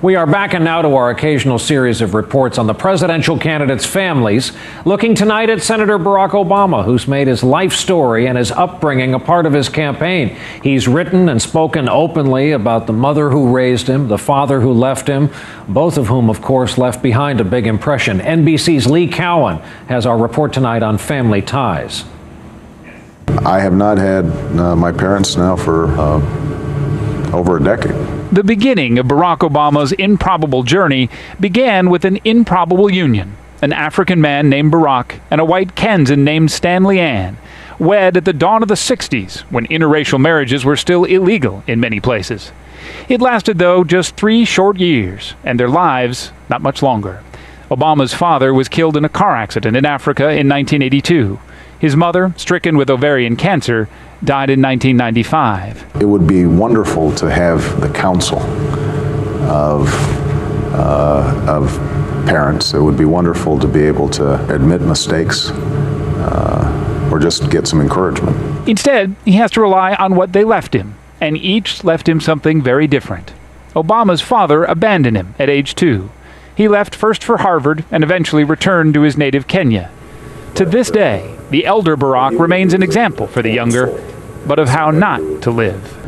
We are back and now to our occasional series of reports on the presidential candidates' families, looking tonight at Senator Barack Obama, who's made his life story and his upbringing a part of his campaign. He's written and spoken openly about the mother who raised him, the father who left him, both of whom, of course, left behind a big impression. NBC's Lee Cowan has our report tonight on family ties. I have not had my parents now for over a decade. The beginning of Barack Obama's improbable journey began with an improbable union. An African man named Barack and a white Kansan named Stanley Ann wed at the dawn of the 60s, when interracial marriages were still illegal in many places. It lasted, though, just 3 short years, and their lives not much longer. Obama's father was killed in a car accident in Africa in 1982. His mother, stricken with ovarian cancer, died in 1995. It would be wonderful to have the counsel of parents. It would be wonderful to be able to admit mistakes or just get some encouragement. Instead, he has to rely on what they left him, and each left him something very different. Obama's father abandoned him at age 2. He left first for Harvard and eventually returned to his native Kenya. To this day, the elder Barack remains an example for the younger, but of how not to live.